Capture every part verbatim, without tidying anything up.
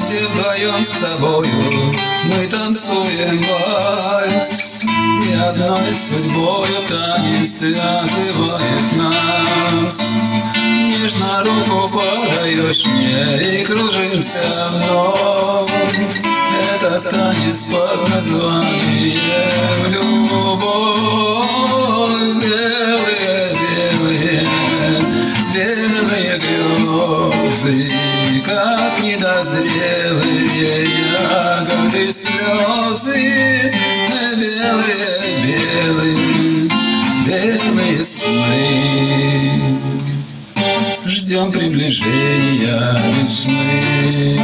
комнате вдвоем с тобою мы танцуем вальс, и одной судьбою танец связывает нас. Нежно руку подаешь мне и кружимся вновь. Это танец под названием любовь. Белые, белые, белые грезы, как недозрелые ягоды слезы. Белые, белые, белые сны, ждем приближения весны.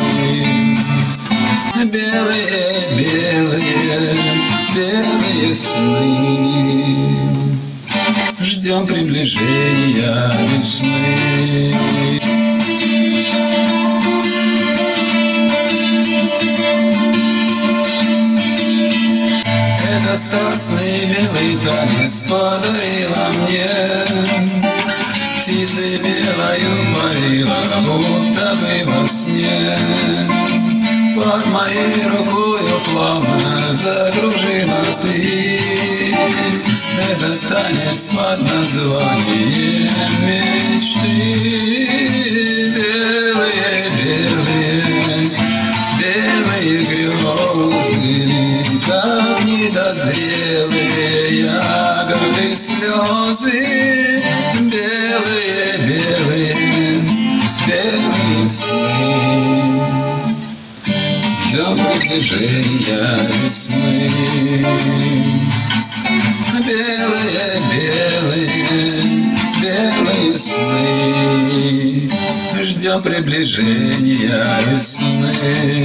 Белые, белые, белые сны, ждем приближения весны. Этот страстный белый танец подарила мне птицей белою парила, будто бы во сне. Под моей рукою плавно закружила ты. Этот танец под названием мечты. Белые, белые, белые грезы, как недозрелые ягоды слезы. Белые, белые, белые сны, ждем приближения весны. Белые, белые, белые сны, ждем приближения весны.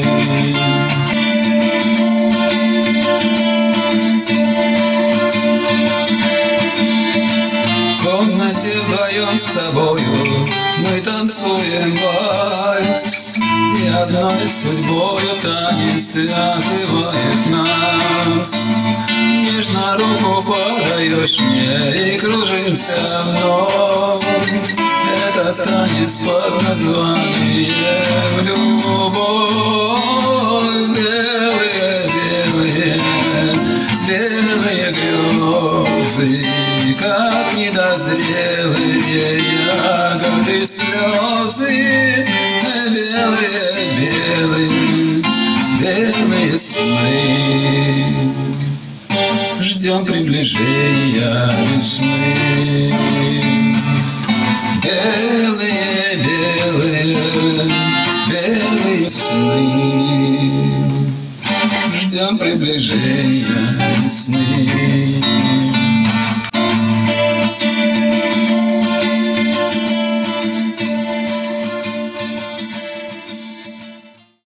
В комнате вдвоем с тобою мы танцуем вальс, и одной судьбою танец связывает нас. Нежно руку подаешь мне и кружимся вновь. Этот танец под названием любовь. Белые, белые, белые грезы, как недозрелые ягоды слезы. Белые, белые, белые сны, ждем приближения весны. Белые, белые, белые сны, ждем приближения весны.